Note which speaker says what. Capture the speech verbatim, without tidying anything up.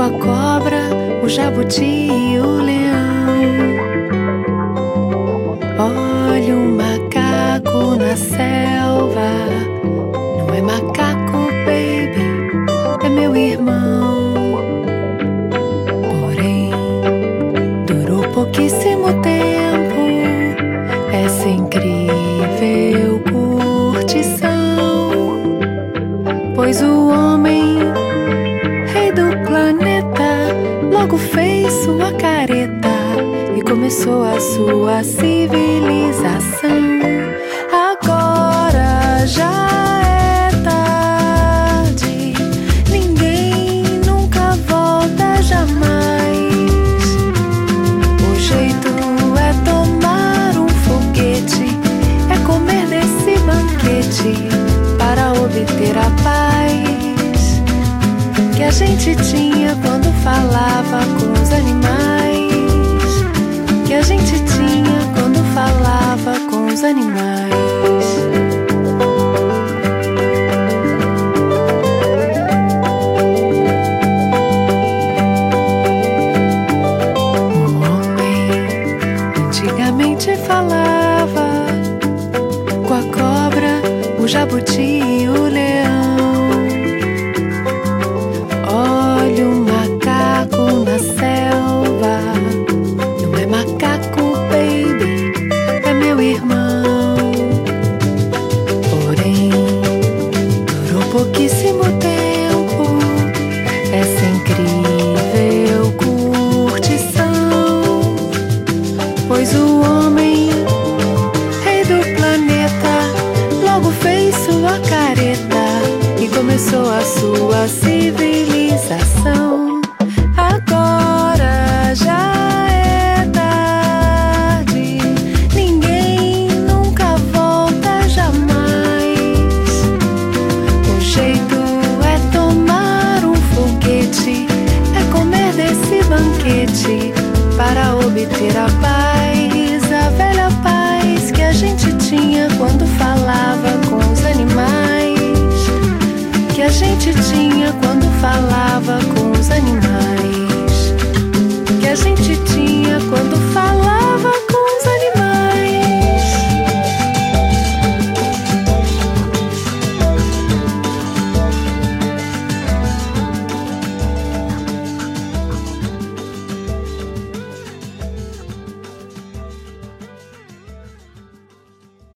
Speaker 1: a cobra, o jabuti e o leão. Olha o macaco na selva. Não é macaco, baby, é meu irmão. Porém, durou pouquíssimo tempo essa incrível curtição, pois o homem, rei do planeta, logo fez sua careta e começou a sua civilização. Agora já é tarde, ninguém nunca volta jamais. O jeito é tomar um foguete, é comer desse banquete para obter a paz que a gente tinha quando falava com os animais, que a gente tinha quando falava com os animais.